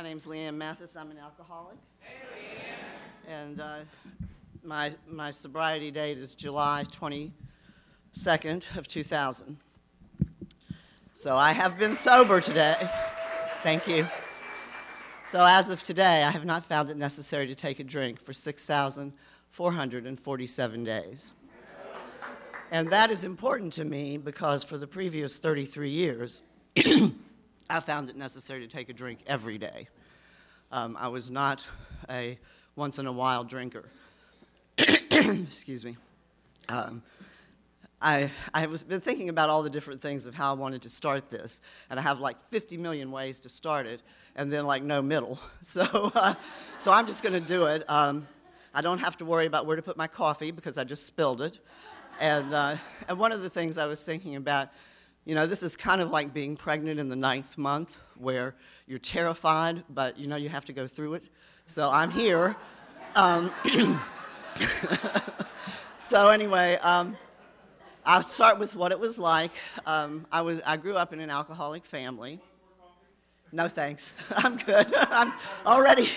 name's Leanne Mathis. I'm an alcoholic. And my sobriety date is July 22nd of 2000. So I have been sober today. Thank you. So as of today, I have not found it necessary to take a drink for 6,447 days. And that is important to me because for the previous 33 years, I found it necessary to take a drink every day. I was not a once-in-a-while drinker. Excuse me. I been thinking about all the different things of how I wanted to start this, and I have like 50 million ways to start it, and then like no middle. So I'm just going to do it. I don't have to worry about where to put my coffee because I just spilled it. And one of the things I was thinking about, you know, this is kind of like being pregnant in the 9th month where you're terrified, but you know you have to go through it. So I'm here. So anyway, I'll start with what it was like. I grew up in an alcoholic family. No thanks. I'm good. I'm already.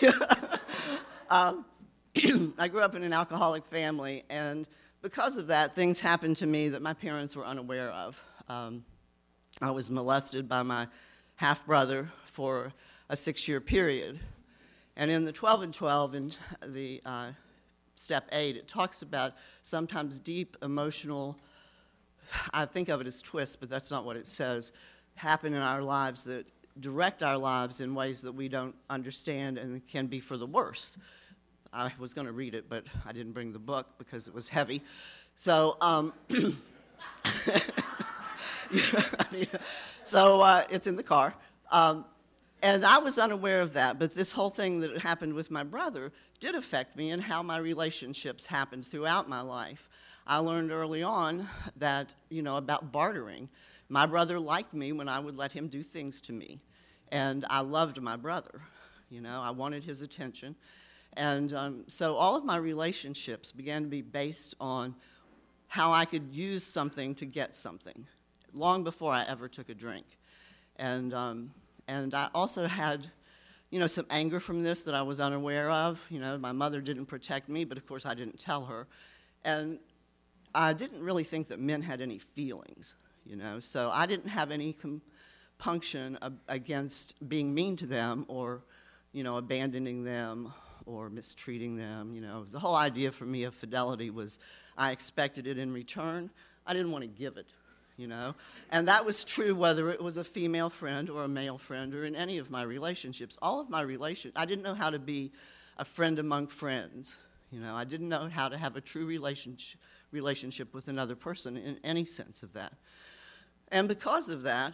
I grew up in an alcoholic family, and because of that, things happened to me that my parents were unaware of. I was molested by my half-brother for a 6-year period. And in the 12 and 12, in the step 8, it talks about sometimes deep emotional, I think of it as twists, but that's not what it says, happen in our lives that direct our lives in ways that we don't understand and can be for the worse. I was going to read it, but I didn't bring the book because it was heavy. So, it's in the car. And I was unaware of that, but this whole thing that happened with my brother did affect me and how my relationships happened throughout my life. I learned early on that, you know, about bartering. My brother liked me when I would let him do things to me. And I loved my brother. You know, I wanted his attention. And so all of my relationships began to be based on how I could use something to get something, long before I ever took a drink. And I also had, you know, some anger from this that I was unaware of. You know, my mother didn't protect me, but of course I didn't tell her. And I didn't really think that men had any feelings, you know, so I didn't have any compunction against being mean to them or, you know, abandoning them or mistreating them. You know, the whole idea for me of fidelity was I expected it in return. I didn't want to give it. You know, and that was true whether it was a female friend or a male friend or in any of my relationships. All of my relationships, I didn't know how to be a friend among friends. You know, I didn't know how to have a true relationship with another person in any sense of that. And because of that,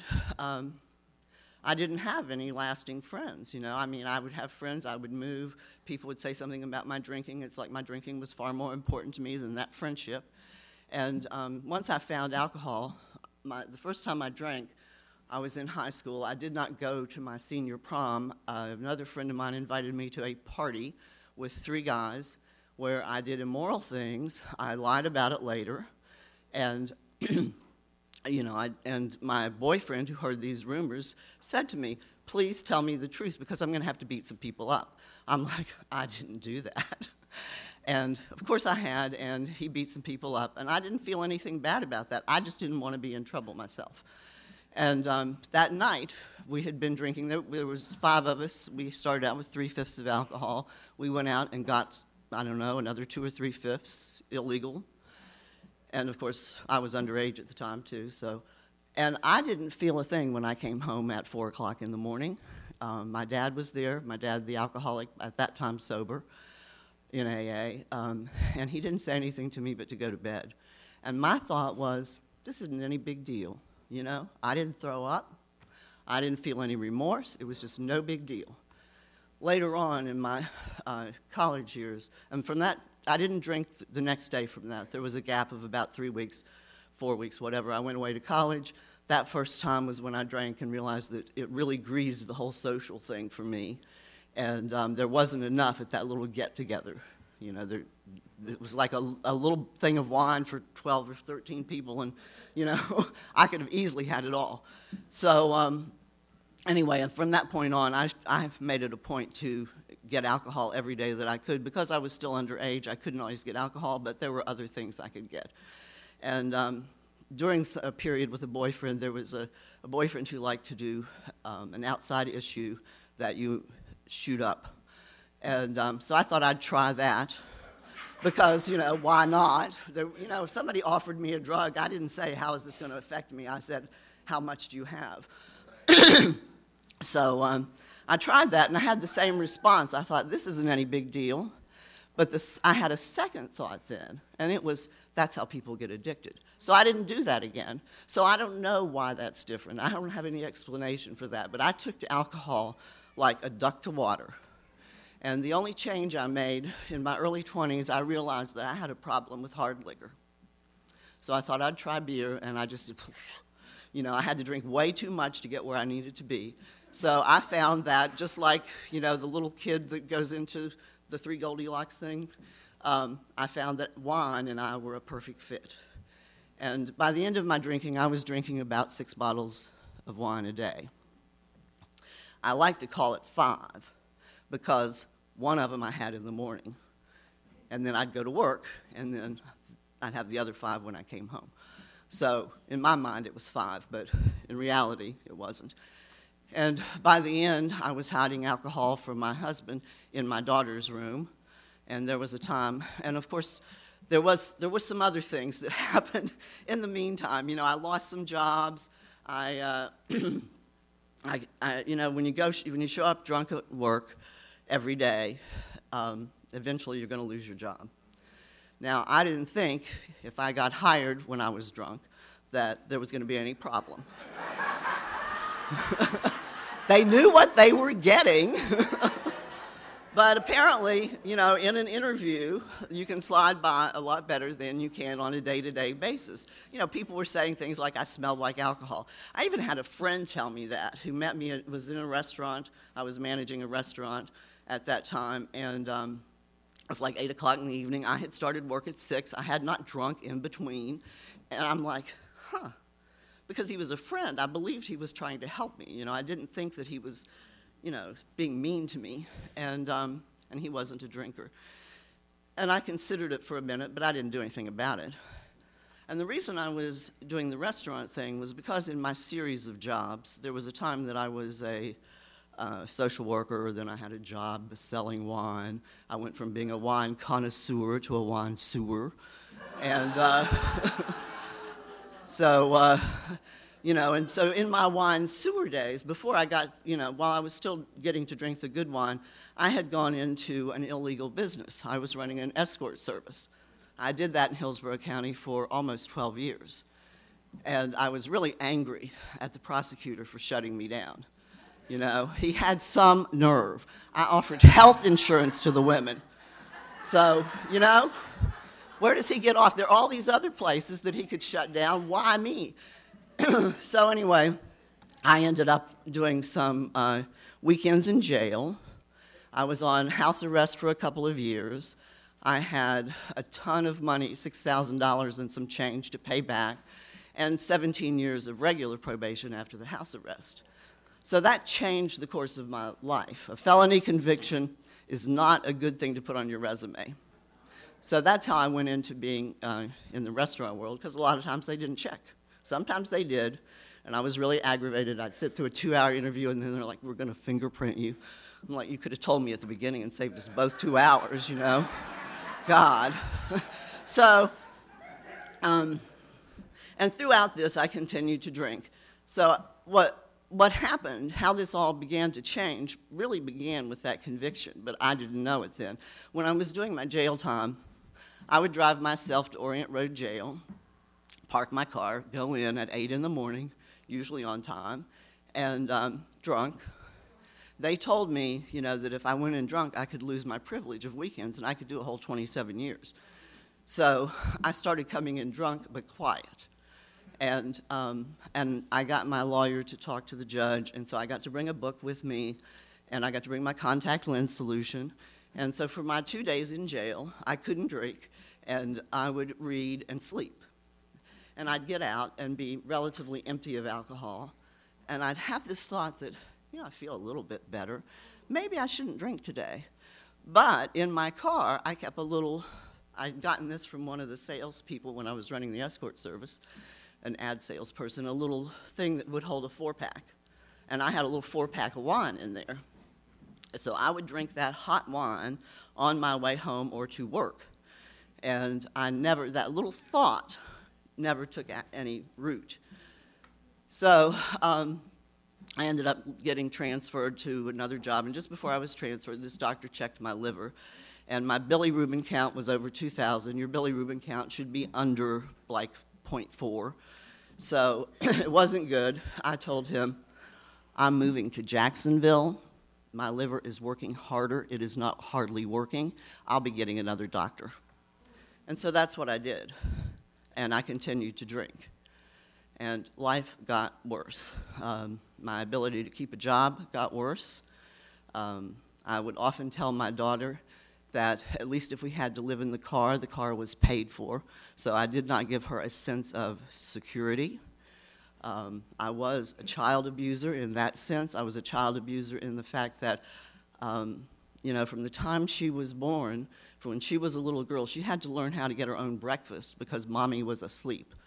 I didn't have any lasting friends. You know, I mean, I would have friends, I would move, people would say something about my drinking. It's like my drinking was far more important to me than that friendship. And once I found alcohol, the first time I drank, I was in high school. I did not go to my senior prom. Another friend of mine invited me to a party with 3 guys where I did immoral things. I lied about it later. And, you know, and my boyfriend, who heard these rumors, said to me, "Please tell me the truth because I'm going to have to beat some people up." I'm like, I didn't do that. And, of course, I had, and he beat some people up. And I didn't feel anything bad about that. I just didn't want to be in trouble myself. And that night, we had been drinking. There was 5 of us. We started out with 3/5 of alcohol. We went out and got, I don't know, another 2 or 3/5 illegal. And, of course, I was underage at the time, too. And I didn't feel a thing when I came home at 4 o'clock in the morning. My dad was there. My dad, the alcoholic, at that time sober, in AA, and he didn't say anything to me but to go to bed. And my thought was, this isn't any big deal, you know? I didn't throw up. I didn't feel any remorse. It was just no big deal. Later on in my college years, and from that, I didn't drink the next day from that. There was a gap of about 3 weeks, 4 weeks, whatever. I went away to college. That first time was when I drank and realized that it really greased the whole social thing for me. And there wasn't enough at that little get-together. You know, it was like a little thing of wine for 12 or 13 people, and, you know, I could have easily had it all. So anyway, and from that point on, I made it a point to get alcohol every day that I could. Because I was still underage, I couldn't always get alcohol, but there were other things I could get. And during a period with a boyfriend, there was a boyfriend who liked to do an outside issue that you shoot up. And so I thought I'd try that because, why not? If somebody offered me a drug, I didn't say, how is this going to affect me? I said, how much do you have? So I tried that, and I had the same response. I thought, this isn't any big deal. But I had a second thought then, and it was, that's how people get addicted. So I didn't do that again. So I don't know why that's different. I don't have any explanation for that. But I took to alcohol like a duck to water. And the only change I made in my early 20s, I realized that I had a problem with hard liquor. So I thought I'd try beer, and I just, I had to drink way too much to get where I needed to be. So I found that just like, the little kid that goes into the Three Goldilocks thing, I found that wine and I were a perfect fit. And by the end of my drinking, I was drinking about 6 bottles of wine a day. I like to call it 5 because one of them I had in the morning. And then I'd go to work, and then I'd have the other 5 when I came home. So in my mind, it was 5, but in reality, it wasn't. And by the end, I was hiding alcohol from my husband in my daughter's room. And there was a time, and of course, there was some other things that happened in the meantime. I lost some jobs. When you show up drunk at work every day, eventually you're going to lose your job. Now, I didn't think if I got hired when I was drunk that there was going to be any problem. They knew what they were getting. But apparently, in an interview, you can slide by a lot better than you can on a day-to-day basis. People were saying things like, I smelled like alcohol. I even had a friend tell me that, who met me, was in a restaurant. I was managing a restaurant at that time, and it was like 8 o'clock in the evening. I had started work at 6. I had not drunk in between. And I'm like, because he was a friend. I believed he was trying to help me. I didn't think that he was being mean to me, and he wasn't a drinker. And I considered it for a minute, but I didn't do anything about it. And the reason I was doing the restaurant thing was because in my series of jobs, there was a time that I was a social worker, then I had a job selling wine. I went from being a wine connoisseur to a wine sewer. And so in my wine sewer days, before I got, while I was still getting to drink the good wine, I had gone into an illegal business. I was running an escort service. I did that in Hillsborough County for almost 12 years. And I was really angry at the prosecutor for shutting me down. He had some nerve. I offered health insurance to the women. So, where does he get off? There are all these other places that he could shut down. Why me? So anyway, I ended up doing some weekends in jail. I was on house arrest for a couple of years. I had a ton of money, $6,000 and some change to pay back, and 17 years of regular probation after the house arrest. So that changed the course of my life. A felony conviction is not a good thing to put on your resume. So that's how I went into being in the restaurant world, because a lot of times they didn't check. Sometimes they did, and I was really aggravated. I'd sit through a 2-hour interview, and then they're like, we're going to fingerprint you. I'm like, you could have told me at the beginning and saved us both 2 hours, God. So, and throughout this, I continued to drink. So what happened, how this all began to change, really began with that conviction, but I didn't know it then. When I was doing my jail time, I would drive myself to Orient Road Jail, park my car, go in at 8 in the morning, usually on time, and drunk. They told me, that if I went in drunk, I could lose my privilege of weekends, and I could do a whole 27 years. So I started coming in drunk but quiet. And I got my lawyer to talk to the judge, and so I got to bring a book with me, and I got to bring my contact lens solution. And so for my 2 days in jail, I couldn't drink, and I would read and sleep. And I'd get out and be relatively empty of alcohol, and I'd have this thought that I feel a little bit better. Maybe I shouldn't drink today. But in my car, I kept I'd gotten this from one of the salespeople when I was running the escort service, an ad salesperson, a little thing that would hold a 4-pack. And I had a little 4-pack of wine in there. So I would drink that hot wine on my way home or to work. And that little thought never took any root. So I ended up getting transferred to another job. And just before I was transferred, this doctor checked my liver. And my bilirubin count was over 2,000. Your bilirubin count should be under like 0.4. So it wasn't good. I told him, I'm moving to Jacksonville. My liver is working harder. It is not hardly working. I'll be getting another doctor. And so that's what I did. And I continued to drink. And life got worse. My ability to keep a job got worse. I would often tell my daughter that at least if we had to live in the car was paid for. So I did not give her a sense of security. I was a child abuser in that sense. I was a child abuser in the fact that, from the time she was born, from when she was a little girl, she had to learn how to get her own breakfast because mommy was asleep.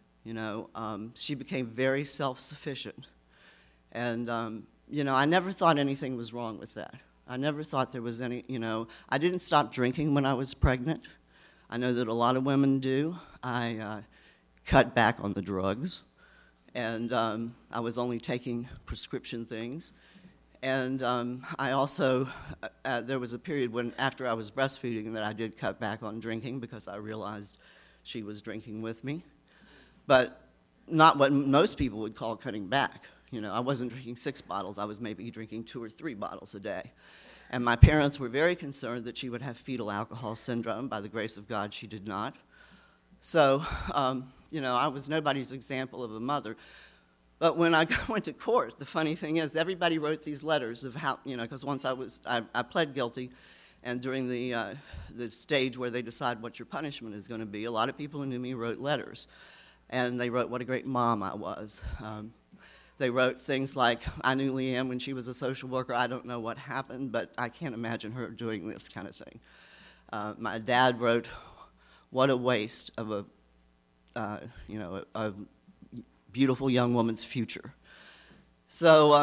She became very self-sufficient. And, I never thought anything was wrong with that. I never thought there was any, I didn't stop drinking when I was pregnant. I know that a lot of women do. I cut back on the drugs. And I was only taking prescription things. And I also, there was a period when, after I was breastfeeding, that I did cut back on drinking because I realized she was drinking with me. But not what most people would call cutting back. I wasn't drinking 6 bottles. I was maybe drinking 2 or 3 bottles a day. And my parents were very concerned that she would have fetal alcohol syndrome. By the grace of God, she did not. So, I was nobody's example of a mother. But when I went to court, the funny thing is everybody wrote these letters of how, because once I pled guilty, and during the stage where they decide what your punishment is going to be, a lot of people who knew me wrote letters. And they wrote what a great mom I was. They wrote things like, I knew Leanne when she was a social worker. I don't know what happened, but I can't imagine her doing this kind of thing. My dad wrote, what a waste of a beautiful young woman's future. So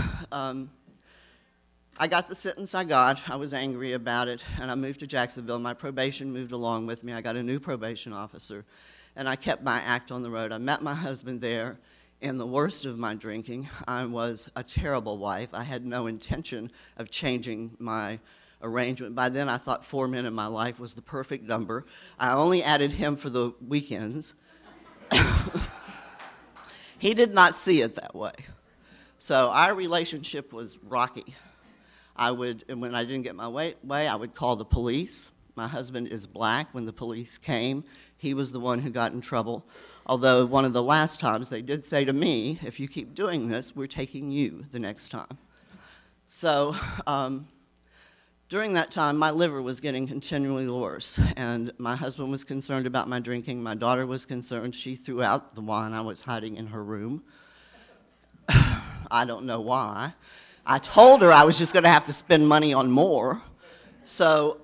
I got the sentence I got. I was angry about it, and I moved to Jacksonville. My probation moved along with me. I got a new probation officer, and I kept my act on the road. I met my husband there. In the worst of my drinking, I was a terrible wife. I had no intention of changing my arrangement. By then, I thought 4 men in my life was the perfect number. I only added him for the weekends. He did not see it that way. So our relationship was rocky. And when I didn't get my way, I would call the police. My husband is black. When the police came, he was the one who got in trouble. Although one of the last times they did say to me, if you keep doing this, we're taking you the next time. So during that time, my liver was getting continually worse, and my husband was concerned about my drinking. My daughter was concerned. She threw out the wine I was hiding in her room. I don't know why. I told her I was just going to have to spend money on more. So,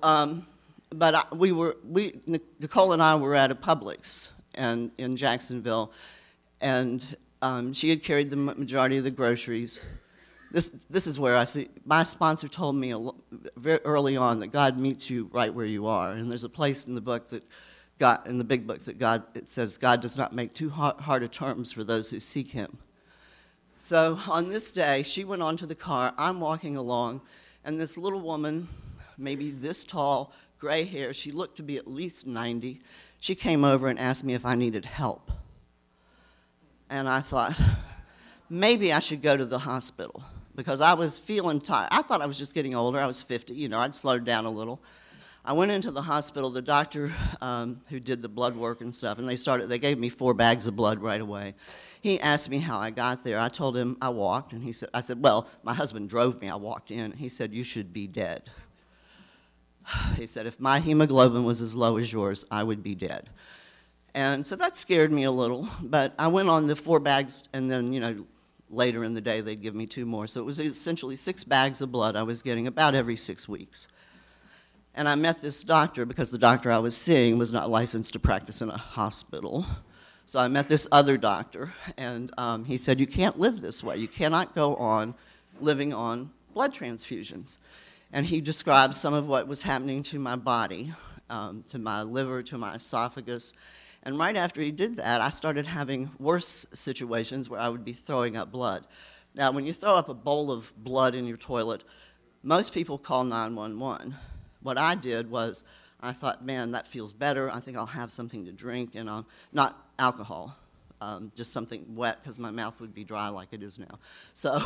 Nicole and I were at a Publix in Jacksonville, and she had carried the majority of the groceries. This is where I see, my sponsor told me very early on that God meets you right where you are, and there's a place in the book in the big book that it says God does not make too hard of terms for those who seek him. So on this day, she went onto the car, I'm walking along, and this little woman, maybe this tall, gray hair, she looked to be at least 90, she came over and asked me if I needed help. And I thought, maybe I should go to the hospital because I was feeling tired. I thought I was just getting older. I was 50, I'd slowed down a little. I went into the hospital. The doctor who did the blood work and stuff, and they gave me 4 bags of blood right away. He asked me how I got there. I told him I walked, and I said, well, my husband drove me. I walked in. He said, you should be dead. He said, if my hemoglobin was as low as yours, I would be dead. And so that scared me a little, but I went on the 4 bags and then, later in the day they'd give me 2 more. So it was essentially 6 bags of blood I was getting about every 6 weeks. And I met this doctor because the doctor I was seeing was not licensed to practice in a hospital. So I met this other doctor, and he said, you can't live this way. You cannot go on living on blood transfusions. And he described some of what was happening to my body, to my liver, to my esophagus. And right after he did that, I started having worse situations where I would be throwing up blood. Now, when you throw up a bowl of blood in your toilet, most people call 911. What I did was, I thought, man, that feels better. I think I'll have something to drink, and not alcohol, just something wet, because my mouth would be dry like it is now. So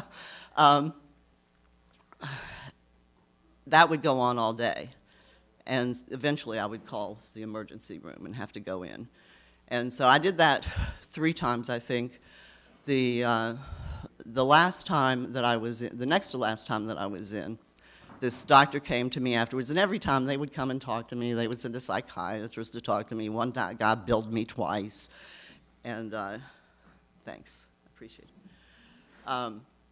that would go on all day. And eventually I would call the emergency room and have to go in. And so I did that 3 times, I think. The last time that I was in, the next to last time that I was in, this doctor came to me afterwards, and every time they would come and talk to me. They would send a psychiatrist to talk to me. One guy billed me twice, and thanks, I appreciate it.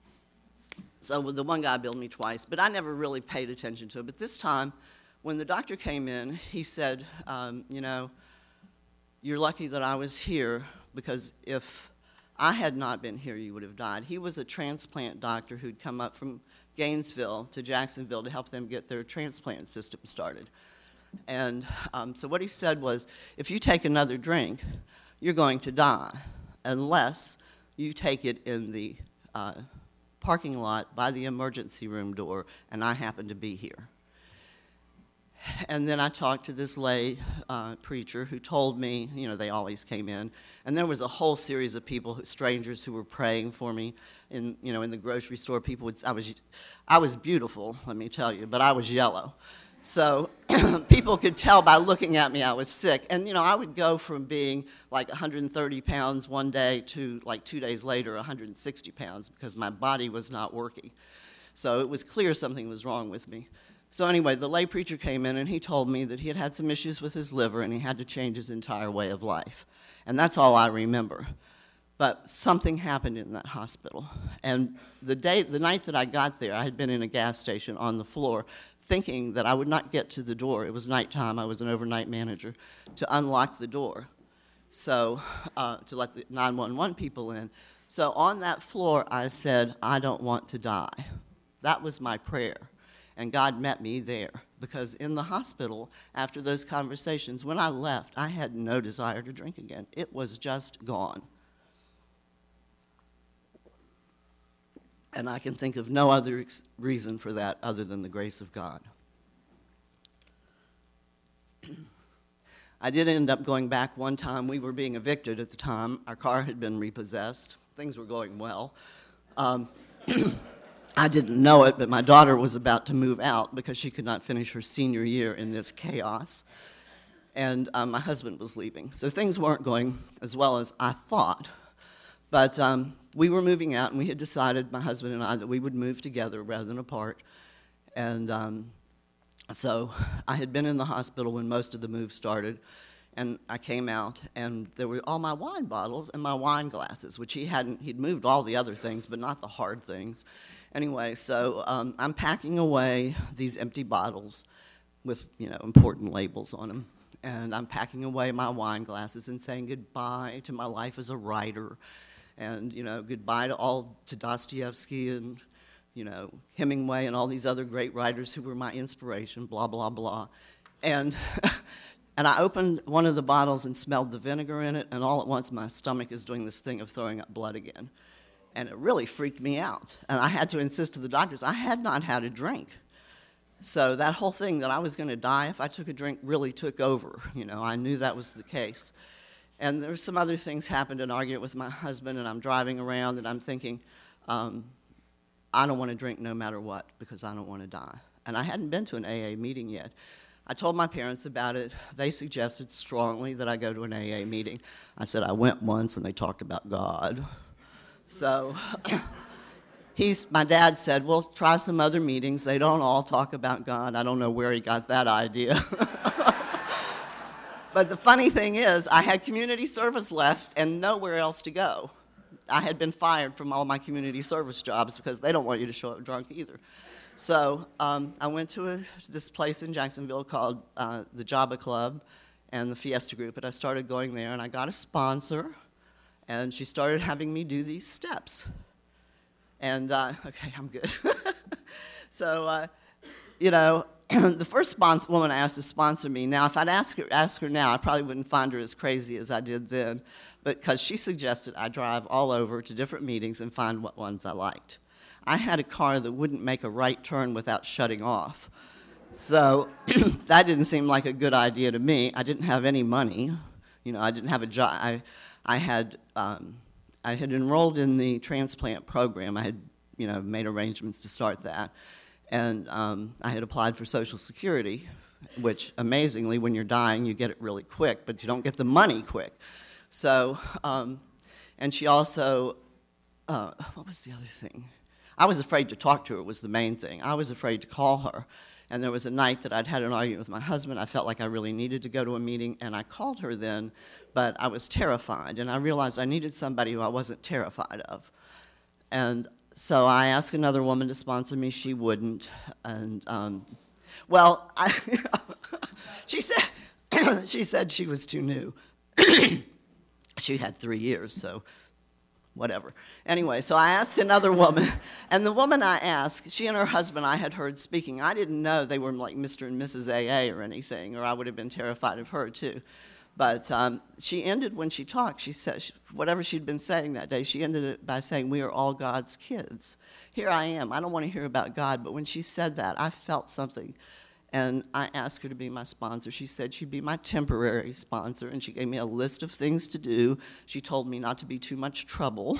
So the one guy billed me twice, but I never really paid attention to it. But this time, when the doctor came in, he said, you know, you're lucky that I was here, because if I had not been here, you would have died. He was a transplant doctor who'd come up from Gainesville to Jacksonville to help them get their transplant system started. And so what he said was, if you take another drink, you're going to die, unless you take it in the parking lot by the emergency room door, and I happen to be here. And then I talked to this lay preacher who told me, you know, they always came in, and there was a whole series of people, strangers, who were praying for me. In the grocery store, people would. I was beautiful, let me tell you, but I was yellow, so people could tell by looking at me I was sick. And I would go from being like 130 pounds one day to like 2 days later 160 pounds because my body was not working. So it was clear something was wrong with me. So anyway, the lay preacher came in and he told me that he had had some issues with his liver and he had to change his entire way of life. And that's all I remember. But something happened in that hospital. And the night that I got there, I had been in a gas station on the floor thinking that I would not get to the door. It was nighttime. I was an overnight manager, to unlock the door, so to let the 911 people in. So on that floor, I said, I don't want to die. That was my prayer. And God met me there, because in the hospital, after those conversations, when I left, I had no desire to drink again. It was just gone. And I can think of no other reason for that other than the grace of God. I did end up going back one time. We were being evicted at the time. Our car had been repossessed. Things were going well. I didn't know it, but my daughter was about to move out because she could not finish her senior year in this chaos. And my husband was leaving. So things weren't going as well as I thought. But we were moving out, and we had decided, my husband and I, that we would move together rather than apart. And so I had been in the hospital when most of the move started, and I came out, and there were all my wine bottles and my wine glasses, which he'd moved all the other things, but not the hard things. Anyway, so I'm packing away these empty bottles with, important labels on them. And I'm packing away my wine glasses and saying goodbye to my life as a writer. And, goodbye to Dostoevsky and, Hemingway and all these other great writers who were my inspiration, blah, blah, blah. And and I opened one of the bottles and smelled the vinegar in it, and all at once my stomach is doing this thing of throwing up blood again. And it really freaked me out. And I had to insist to the doctors, I had not had a drink. So that whole thing that I was going to die if I took a drink really took over. I knew that was the case. And there were some other things happened, an argument with my husband, and I'm driving around, and I'm thinking, I don't want to drink no matter what because I don't want to die. And I hadn't been to an AA meeting yet. I told my parents about it. They suggested strongly that I go to an AA meeting. I said I went once, and they talked about God. So my dad said, well, try some other meetings. They don't all talk about God. I don't know where he got that idea. But the funny thing is, I had community service left and nowhere else to go. I had been fired from all my community service jobs because they don't want you to show up drunk either. So I went to this place in Jacksonville called the Java Club and the Fiesta Group, and I started going there, and I got a sponsor, and she started having me do these steps. And, okay, I'm good. So, you know, the first woman I asked to sponsor me, now if I'd ask her now, I probably wouldn't find her as crazy as I did then, because she suggested I drive all over to different meetings and find what ones I liked. I had a car that wouldn't make a right turn without shutting off. So that didn't seem like a good idea to me. I didn't have any money. You know, I didn't have a job. I had enrolled in the transplant program. I had, you know, made arrangements to start that. And I had applied for Social Security, which, amazingly, when you're dying, you get it really quick, but you don't get the money quick. So, and she also, what was the other thing? I was afraid to talk to her was the main thing. I was afraid to call her. And there was a night that I'd had an argument with my husband. I felt like I really needed to go to a meeting, and I called her then, but I was terrified. And I realized I needed somebody who I wasn't terrified of. And so I asked another woman to sponsor me. She wouldn't. And, well, she said she was too new. She had 3 years, so whatever. Anyway, so I asked another woman, and the woman I asked, she and her husband I had heard speaking. I didn't know they were like Mr. and Mrs. AA or anything, or I would have been terrified of her too. But she ended when she talked, she said, whatever she'd been saying that day, she ended it by saying, "We are all God's kids." Here I am. I don't want to hear about God, but when she said that, I felt something. And I asked her to be my sponsor. She said she'd be my temporary sponsor, and she gave me a list of things to do. She told me not to be too much trouble.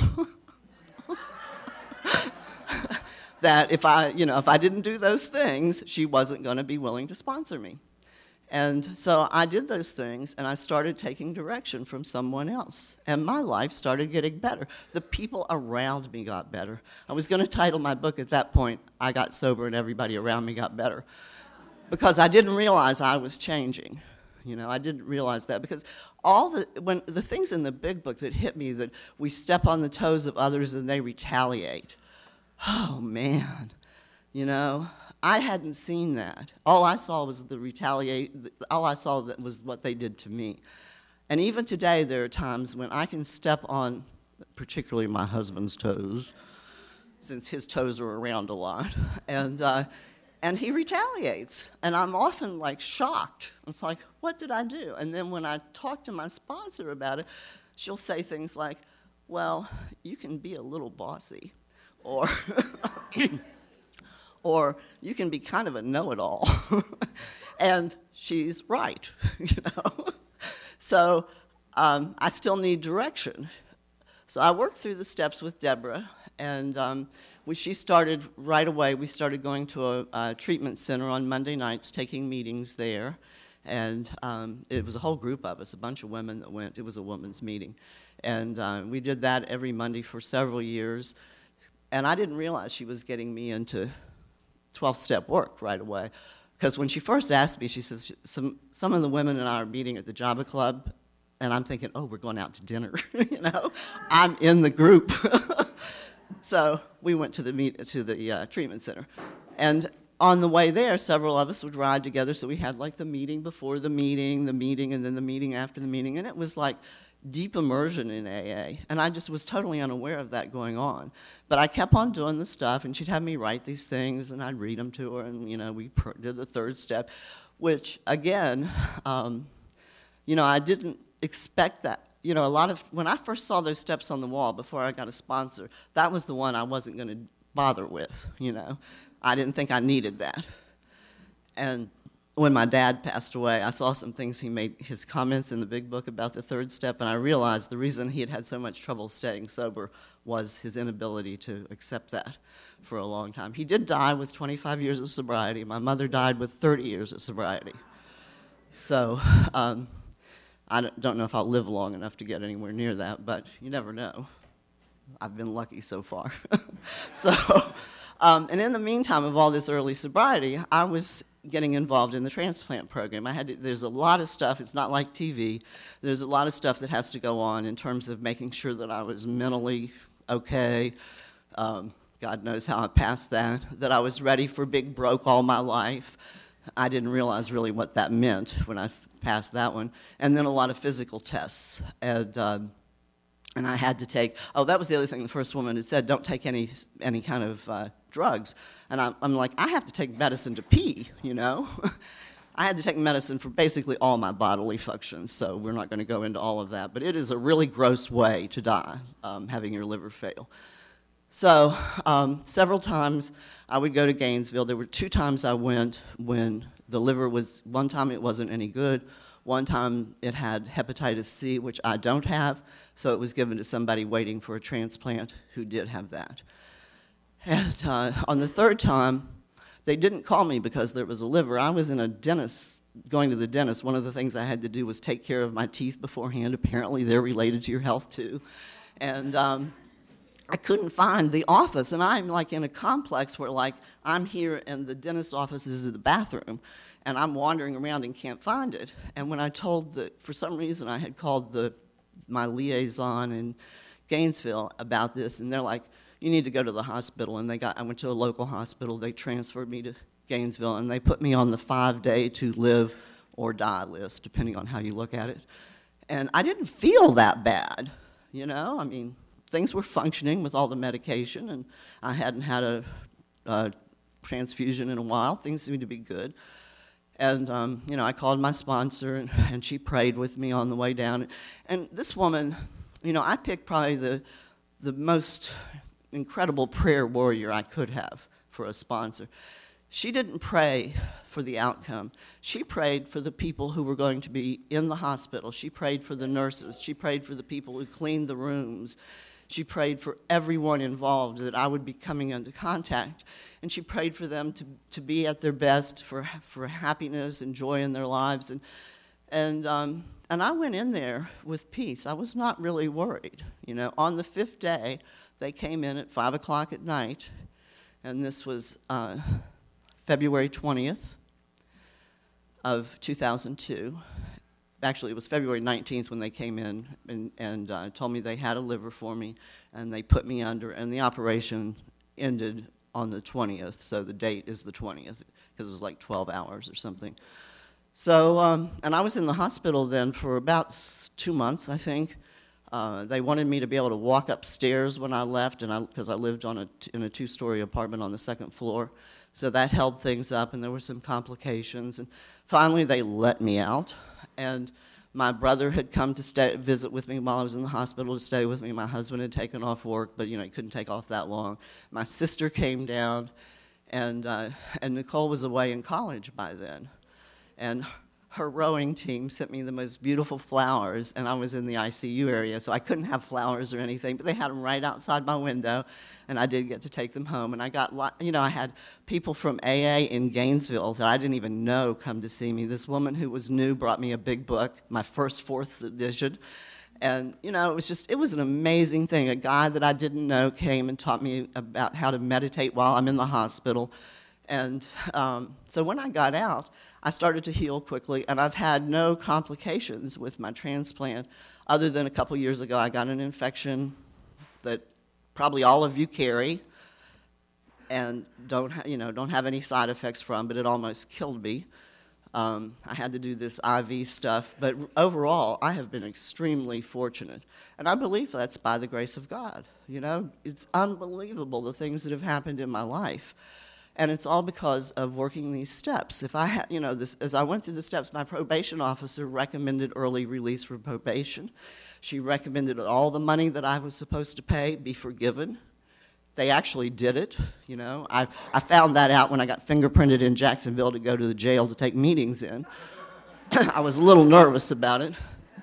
That if I didn't do those things, she wasn't going to be willing to sponsor me. And so I did those things, and I started taking direction from someone else. And my life started getting better. The people around me got better. I was going to title my book at that point, "I Got Sober and Everybody Around Me Got Better," because I didn't realize I was changing. You know, I didn't realize that, because when the things in the big book that hit me, that we step on the toes of others and they retaliate. Oh, man. You know, I hadn't seen that. All I saw was all I saw that was what they did to me. And even today, there are times when I can step on, particularly my husband's toes, since his toes are around a lot, and he retaliates. And I'm often, like, shocked. It's like, what did I do? And then when I talk to my sponsor about it, she'll say things like, "Well, you can be a little bossy," or or "You can be kind of a know-it-all." And she's right, you know. So I still need direction. So I worked through the steps with Deborah, and she started right away. We started going to a treatment center on Monday nights, taking meetings there. And it was a whole group of us, a bunch of women that went. It was a women's meeting. And we did that every Monday for several years. And I didn't realize she was getting me into 12-step work right away. Because when she first asked me, she says, some of the women and I are meeting at the Java Club. And I'm thinking, oh, we're going out to dinner, you know? I'm in the group. So we went to the treatment center. And on the way there, several of us would ride together. So we had like the meeting before the meeting, and then the meeting after the meeting. And it was like deep immersion in AA. And I just was totally unaware of that going on. But I kept on doing the stuff, and she'd have me write these things, and I'd read them to her. And, you know, we did the third step, which, again, you know, I didn't expect that. You know, when I first saw those steps on the wall before I got a sponsor, that was the one I wasn't going to bother with, you know. I didn't think I needed that. And when my dad passed away, I saw some things he made, his comments in the big book about the third step, and I realized the reason he had had so much trouble staying sober was his inability to accept that for a long time. He did die with 25 years of sobriety. My mother died with 30 years of sobriety. So I don't know if I'll live long enough to get anywhere near that, but you never know. I've been lucky so far. So, and in the meantime of all this early sobriety, I was getting involved in the transplant program. There's a lot of stuff, it's not like TV, there's a lot of stuff that has to go on in terms of making sure that I was mentally okay. God knows how I passed that I was ready for big broke all my life. I didn't realize really what that meant when I passed that one. And then a lot of physical tests. And I had to take, that was the other thing the first woman had said, don't take any kind of drugs. And I'm like, I have to take medicine to pee, you know? I had to take medicine for basically all my bodily functions, so we're not going to go into all of that. But it is a really gross way to die, having your liver fail. So several times I would go to Gainesville. There were 2 times I went when the liver was, one time it wasn't any good. One time it had hepatitis C, which I don't have, so it was given to somebody waiting for a transplant who did have that. And on the 3rd time, they didn't call me because there was a liver. I was in a dentist, going to the dentist. One of the things I had to do was take care of my teeth beforehand. Apparently they're related to your health too. And I couldn't find the office, and I'm like in a complex where like I'm here and the dentist's office is in the bathroom, and I'm wandering around and can't find it. And when I told for some reason I had called my liaison in Gainesville about this, and they're like, you need to go to the hospital. And I went to a local hospital. They transferred me to Gainesville, and they put me on the 5-day to live or die list, depending on how you look at it. And I didn't feel that bad, you know? I mean, things were functioning with all the medication, and I hadn't had a transfusion in a while. Things seemed to be good. And, you know, I called my sponsor, and she prayed with me on the way down. And this woman, you know, I picked probably the most incredible prayer warrior I could have for a sponsor. She didn't pray for the outcome. She prayed for the people who were going to be in the hospital. She prayed for the nurses. She prayed for the people who cleaned the rooms. She prayed for everyone involved that I would be coming into contact. And she prayed for them to be at their best, for happiness and joy in their lives. And I went in there with peace. I was not really worried. You know, on the 5th day, they came in at 5 o'clock at night, and this was February 20th of 2002. Actually, it was February 19th when they came in and told me they had a liver for me, and they put me under, and the operation ended on the 20th, so the date is the 20th, because it was like 12 hours or something. So, and I was in the hospital then for about 2 months, I think. They wanted me to be able to walk upstairs when I left, because I lived in a 2-story apartment on the 2nd floor. So that held things up, and there were some complications. And finally, they let me out. And my brother had come to visit with me while I was in the hospital to stay with me. My husband had taken off work, but you know he couldn't take off that long. My sister came down, and Nicole was away in college by then. And her rowing team sent me the most beautiful flowers, and I was in the ICU area, so I couldn't have flowers or anything, but they had them right outside my window, and I did get to take them home. And I got, you know, I had people from AA in Gainesville that I didn't even know come to see me. This woman who was new brought me a big book, my first 4th edition, and, you know, it was an amazing thing. A guy that I didn't know came and taught me about how to meditate while I'm in the hospital. And so when I got out, I started to heal quickly, and I've had no complications with my transplant, other than a couple years ago I got an infection that probably all of you carry and don't have any side effects from, but it almost killed me. I had to do this IV stuff, but overall I have been extremely fortunate, and I believe that's by the grace of God. You know, it's unbelievable the things that have happened in my life. And it's all because of working these steps. If I had, you know, as I went through the steps, my probation officer recommended early release from probation. She recommended all the money that I was supposed to pay be forgiven. They actually did it, you know. I found that out when I got fingerprinted in Jacksonville to go to the jail to take meetings in. I was a little nervous about it.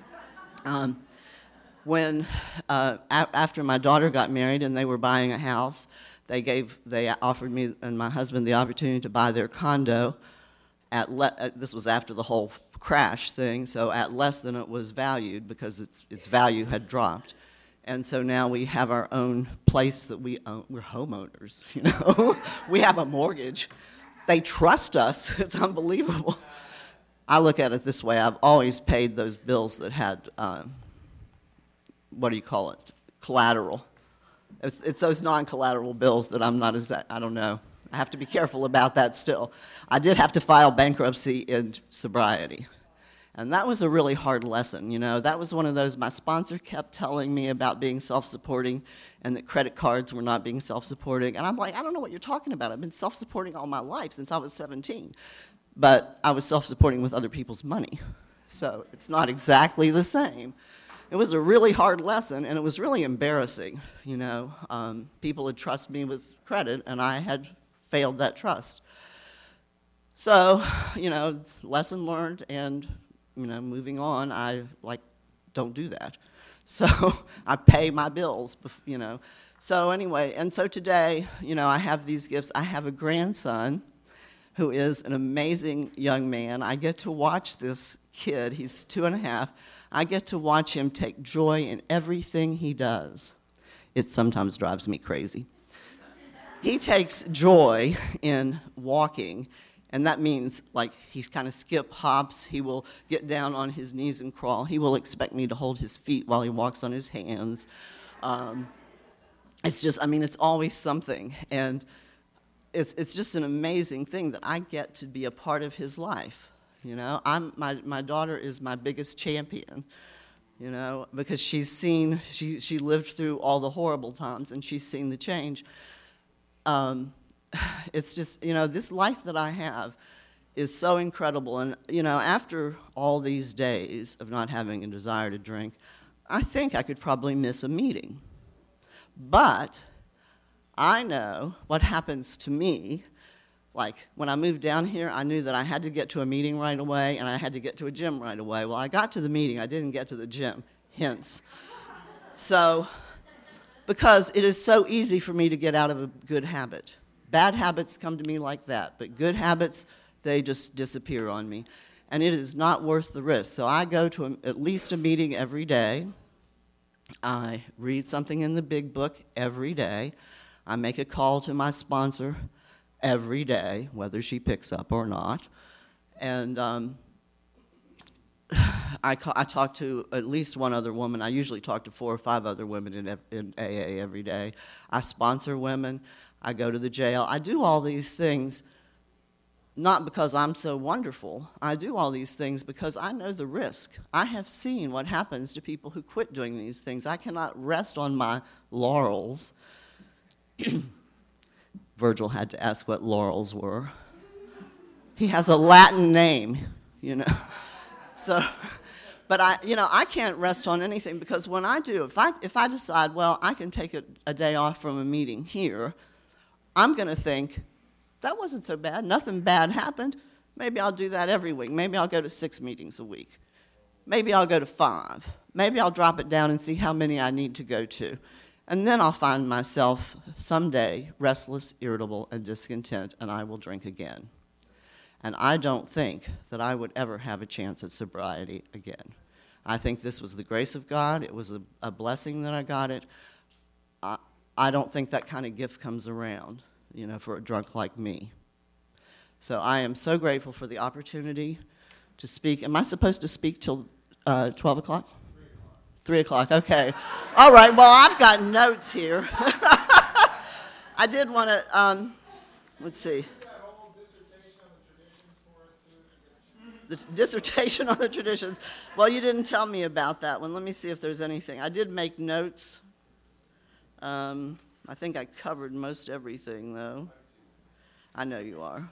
After my daughter got married and they were buying a house, they offered me and my husband the opportunity to buy their condo this was after the whole crash thing, so at less than it was valued because its value had dropped. And so now we have our own place that we own. We're homeowners, you know. We have a mortgage. They trust us. It's unbelievable. I look at it this way. I've always paid those bills that had, what do you call it, collateral. It's those non-collateral bills that I'm not I don't know. I have to be careful about that still. I did have to file bankruptcy in sobriety. And that was a really hard lesson, you know. That was one of those, my sponsor kept telling me about being self-supporting and that credit cards were not being self-supporting. And I'm like, I don't know what you're talking about. I've been self-supporting all my life since I was 17. But I was self-supporting with other people's money. So it's not exactly the same. It was a really hard lesson, and it was really embarrassing, you know. People had trusted me with credit, and I had failed that trust. So, you know, lesson learned, and you know, moving on, I don't do that. So I pay my bills, you know. So anyway, and so today, you know, I have these gifts. I have a grandson who is an amazing young man. I get to watch this kid. He's 2.5. I get to watch him take joy in everything he does. It sometimes drives me crazy. He takes joy in walking. And that means, like, he's kind of skip hops. He will get down on his knees and crawl. He will expect me to hold his feet while he walks on his hands. It's just, I mean, it's always something. And it's just an amazing thing that I get to be a part of his life. You know, my daughter is my biggest champion, you know, because she's seen, she lived through all the horrible times, and she's seen the change. It's just, you know, this life that I have is so incredible. And, you know, after all these days of not having a desire to drink, I think I could probably miss a meeting. But I know what happens to me. Like, when I moved down here, I knew that I had to get to a meeting right away, and I had to get to a gym right away. Well, I got to the meeting. I didn't get to the gym, hence. So, because it is so easy for me to get out of a good habit. Bad habits come to me like that, but good habits, they just disappear on me. And it is not worth the risk. So I go to at least a meeting every day. I read something in the big book every day. I make a call to my sponsor every day, whether she picks up or not. And I talk to at least one other woman. I usually talk to 4 or 5 other women in AA every day. I sponsor women. I go to the jail. I do all these things not because I'm so wonderful. I do all these things because I know the risk. I have seen what happens to people who quit doing these things. I cannot rest on my laurels. Virgil had to ask what laurels were. He has a Latin name, you know. So, but I can't rest on anything, because when I do, if I decide, well, I can take a day off from a meeting here, I'm going to think, that wasn't so bad. Nothing bad happened. Maybe I'll do that every week. Maybe I'll go to 6 meetings a week. Maybe I'll go to 5. Maybe I'll drop it down and see how many I need to go to. And then I'll find myself someday restless, irritable, and discontent, and I will drink again. And I don't think that I would ever have a chance at sobriety again. I think this was the grace of God. It was a blessing that I got it. I don't think that kind of gift comes around, you know, for a drunk like me. So I am so grateful for the opportunity to speak. Am I supposed to speak till 12 o'clock? 3 o'clock, okay. All right, well, I've got notes here. I did want to, let's see. The dissertation on the traditions. Well, you didn't tell me about that one. Let me see if there's anything. I did make notes. I think I covered most everything, though. I know you are.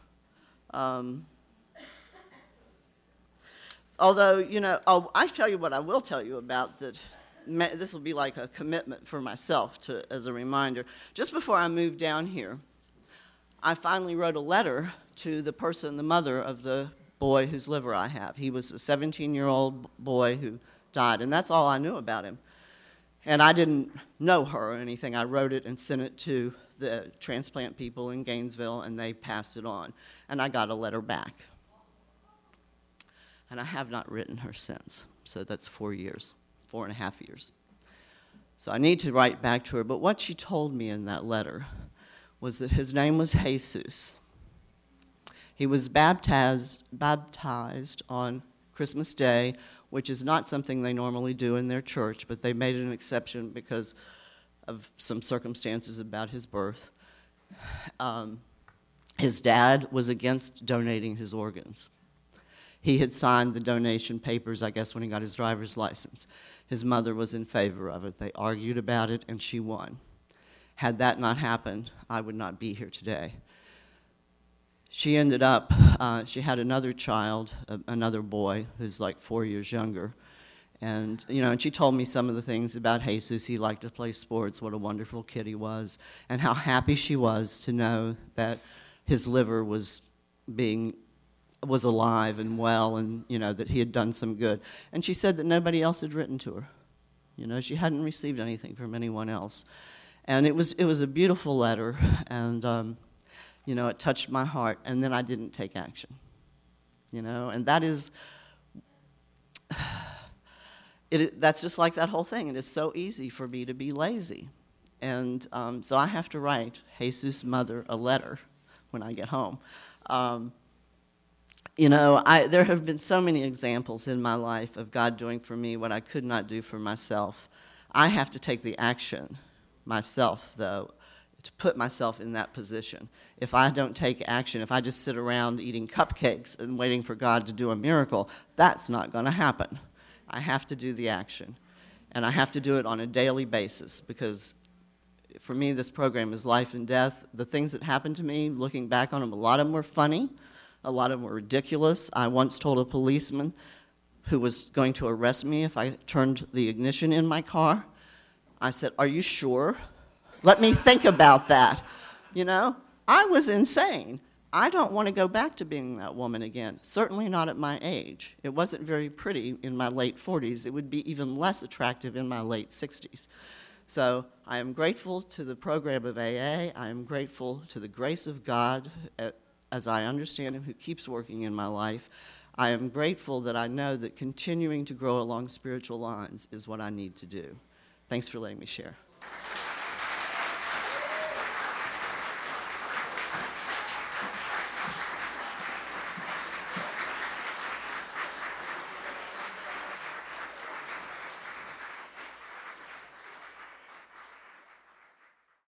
Although, you know, I tell you what I will tell you about that. This will be like a commitment for myself as a reminder. Just before I moved down here, I finally wrote a letter to the person, the mother of the boy whose liver I have. He was a 17-year-old boy who died, and that's all I knew about him. And I didn't know her or anything. I wrote it and sent it to the transplant people in Gainesville, and they passed it on. And I got a letter back. And I have not written her since. So that's 4 years, 4.5 years. So I need to write back to her. But what she told me in that letter was that his name was Jesus. He was baptized on Christmas Day, which is not something they normally do in their church, but they made an exception because of some circumstances about his birth. His dad was against donating his organs. He had signed the donation papers, I guess, when he got his driver's license. His mother was in favor of it. They argued about it, and she won. Had that not happened, I would not be here today. She ended up, she had another child, another boy, who's like 4 years younger. And, and she told me some of the things about Jesus. He liked to play sports, what a wonderful kid he was, and how happy she was to know that his liver was alive and well, and, that he had done some good. And she said that nobody else had written to her. She hadn't received anything from anyone else. And it was a beautiful letter, and, it touched my heart, and then I didn't take action. And that is... that's just like that whole thing. It is so easy for me to be lazy. And so I have to write Jesus' mother a letter when I get home. There have been so many examples in my life of God doing for me what I could not do for myself. I have to take the action myself, though, to put myself in that position. If I don't take action, if I just sit around eating cupcakes and waiting for God to do a miracle, that's not going to happen. I have to do the action, and I have to do it on a daily basis, because for me this program is life and death. The things that happened to me, looking back on them, a lot of them were funny, a lot of them were ridiculous. I once told a policeman who was going to arrest me if I turned the ignition in my car, I said, "Are you sure? Let me think about that." I was insane. I don't want to go back to being that woman again, certainly not at my age. It wasn't very pretty in my late 40s. It would be even less attractive in my late 60s. So I am grateful to the program of AA. I am grateful to the grace of God, as I understand Him, who keeps working in my life. I am grateful that I know that continuing to grow along spiritual lines is what I need to do. Thanks for letting me share.